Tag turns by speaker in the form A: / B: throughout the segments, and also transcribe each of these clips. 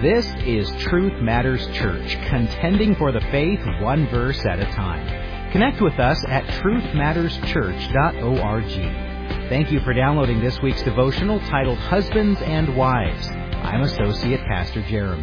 A: This is Truth Matters Church, contending for the faith one verse at a time. Connect with us at truthmatterschurch.org. Thank you for downloading this week's devotional titled Husbands and Wives. I'm Associate Pastor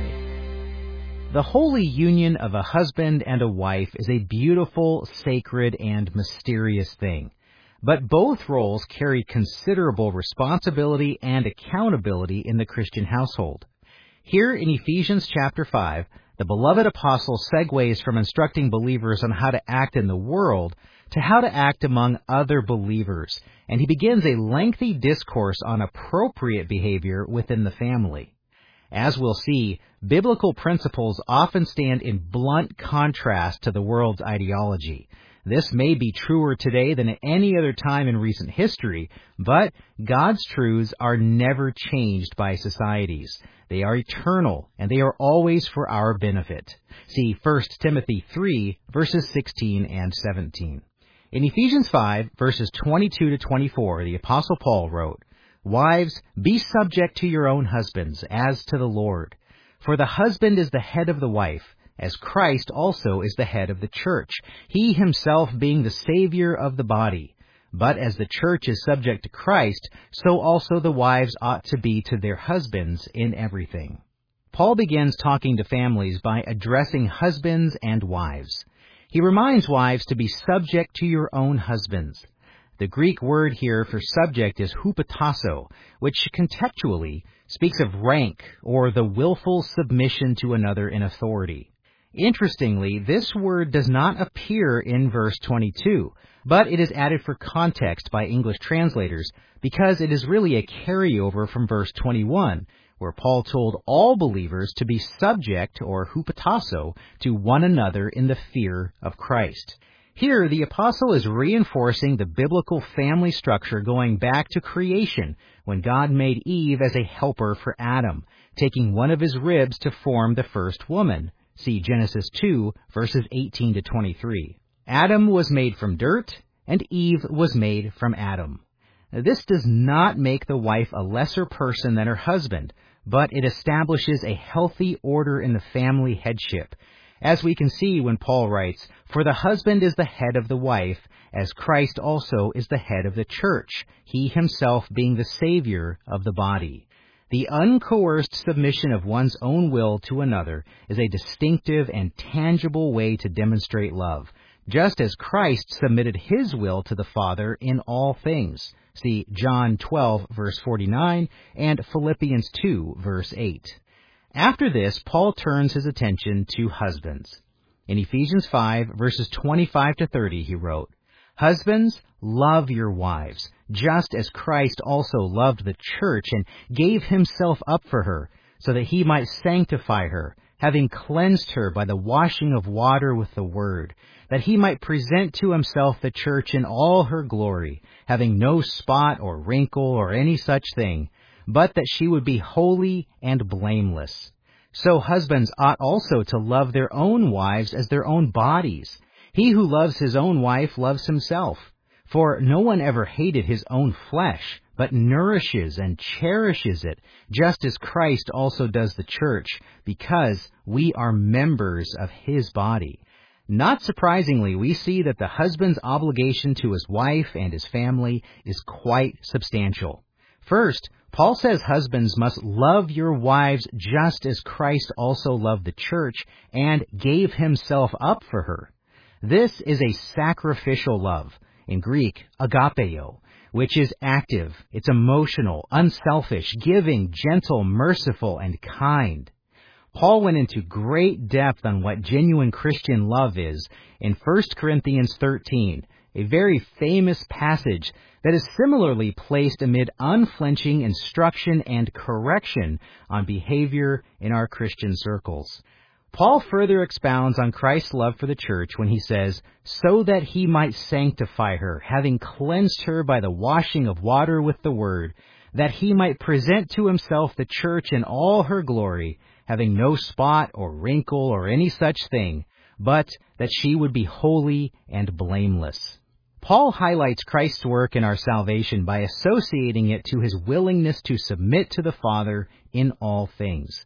A: Jeremy. The holy union of a husband and a wife is a beautiful, sacred, and mysterious thing. But both roles carry considerable responsibility and accountability in the Christian household. Here in Ephesians chapter 5, the beloved apostle segues from instructing believers on how to act in the world to how to act among other believers, and he begins a lengthy discourse on appropriate behavior within the family. As we'll see, biblical principles often stand in blunt contrast to the world's ideology. This may be truer today than at any other time in recent history, but God's truths are never changed by societies. They are eternal, and they are always for our benefit. See 1 Timothy 3, verses 16 and 17. In Ephesians 5, verses 22 to 24, the Apostle Paul wrote, "Wives, be subject to your own husbands, as to the Lord. For the husband is the head of the wife, as Christ also is the head of the church, he himself being the Savior of the body. But as the church is subject to Christ, so also the wives ought to be to their husbands in everything." Paul begins talking to families by addressing husbands and wives. He reminds wives to be subject to your own husbands. The Greek word here for subject is hupotasso, which contextually speaks of rank or the willful submission to another in authority. Interestingly, this word does not appear in verse 22, but it is added for context by English translators because it is really a carryover from verse 21, where Paul told all believers to be subject, or hupotasso, to one another in the fear of Christ. Here, the apostle is reinforcing the biblical family structure going back to creation, when God made Eve as a helper for Adam, taking one of his ribs to form the first woman. See Genesis 2, verses 18 to 23. Adam was made from dirt, and Eve was made from Adam. This does not make the wife a lesser person than her husband, but it establishes a healthy order in the family headship, as we can see when Paul writes, "For the husband is the head of the wife, as Christ also is the head of the church, he himself being the Savior of the body." The uncoerced submission of one's own will to another is a distinctive and tangible way to demonstrate love, just as Christ submitted his will to the Father in all things. See John 12, verse 49, and Philippians 2, verse 8. After this, Paul turns his attention to husbands. In Ephesians 5, verses 25 to 30, he wrote, "Husbands, love your wives, just as Christ also loved the church and gave himself up for her, so that he might sanctify her, having cleansed her by the washing of water with the word, that he might present to himself the church in all her glory, having no spot or wrinkle or any such thing, but that she would be holy and blameless. So husbands ought also to love their own wives as their own bodies. He who loves his own wife loves himself. For no one ever hated his own flesh, but nourishes and cherishes it, just as Christ also does the church, because we are members of his body." Not surprisingly, we see that the husband's obligation to his wife and his family is quite substantial. First, Paul says husbands must love your wives just as Christ also loved the church and gave himself up for her. This is a sacrificial love, in Greek, agapeo, which is active, it's emotional, unselfish, giving, gentle, merciful, and kind. Paul went into great depth on what genuine Christian love is in 1 Corinthians 13, a very famous passage that is similarly placed amid unflinching instruction and correction on behavior in our Christian circles. Paul further expounds on Christ's love for the church when he says, "So that he might sanctify her, having cleansed her by the washing of water with the word, that he might present to himself the church in all her glory, having no spot or wrinkle or any such thing, but that she would be holy and blameless." Paul highlights Christ's work in our salvation by associating it to his willingness to submit to the Father in all things.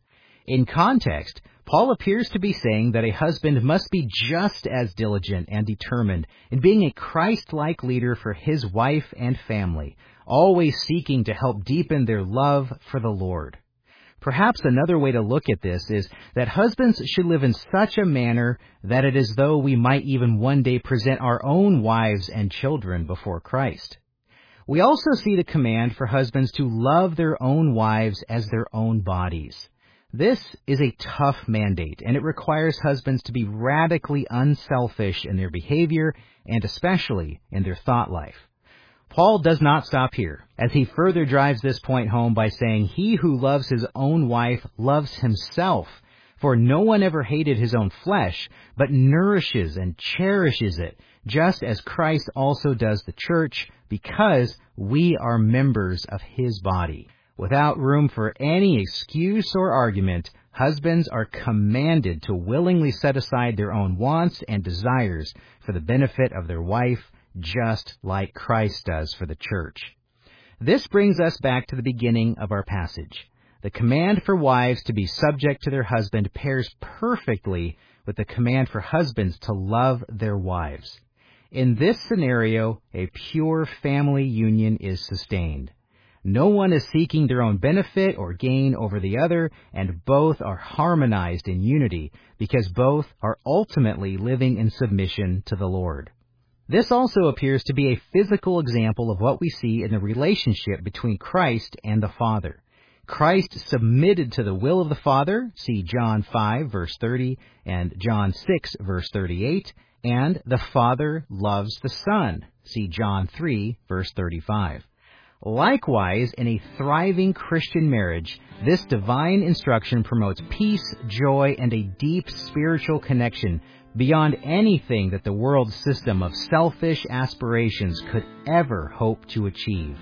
A: In context, Paul appears to be saying that a husband must be just as diligent and determined in being a Christ-like leader for his wife and family, always seeking to help deepen their love for the Lord. Perhaps another way to look at this is that husbands should live in such a manner that it is as though we might even one day present our own wives and children before Christ. We also see the command for husbands to love their own wives as their own bodies. This is a tough mandate, and it requires husbands to be radically unselfish in their behavior and especially in their thought life. Paul does not stop here, as he further drives this point home by saying, "He who loves his own wife loves himself, for no one ever hated his own flesh, but nourishes and cherishes it, just as Christ also does the church, because we are members of his body." Without room for any excuse or argument, husbands are commanded to willingly set aside their own wants and desires for the benefit of their wife, just like Christ does for the church. This brings us back to the beginning of our passage. The command for wives to be subject to their husband pairs perfectly with the command for husbands to love their wives. In this scenario, a pure family union is sustained. No one is seeking their own benefit or gain over the other, and both are harmonized in unity because both are ultimately living in submission to the Lord. This also appears to be a physical example of what we see in the relationship between Christ and the Father. Christ submitted to the will of the Father, see John 5, verse 30, and John 6, verse 38, and the Father loves the Son, see John 3, verse 35. Likewise, in a thriving Christian marriage, this divine instruction promotes peace, joy, and a deep spiritual connection beyond anything that the world's system of selfish aspirations could ever hope to achieve.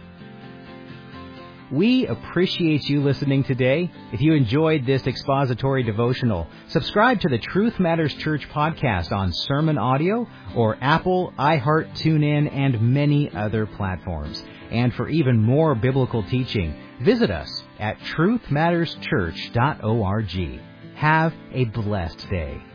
A: We appreciate you listening today. If you enjoyed this expository devotional, subscribe to the Truth Matters Church podcast on Sermon Audio or Apple, iHeart, TuneIn, and many other platforms. And for even more biblical teaching, visit us at truthmatterschurch.org. Have a blessed day.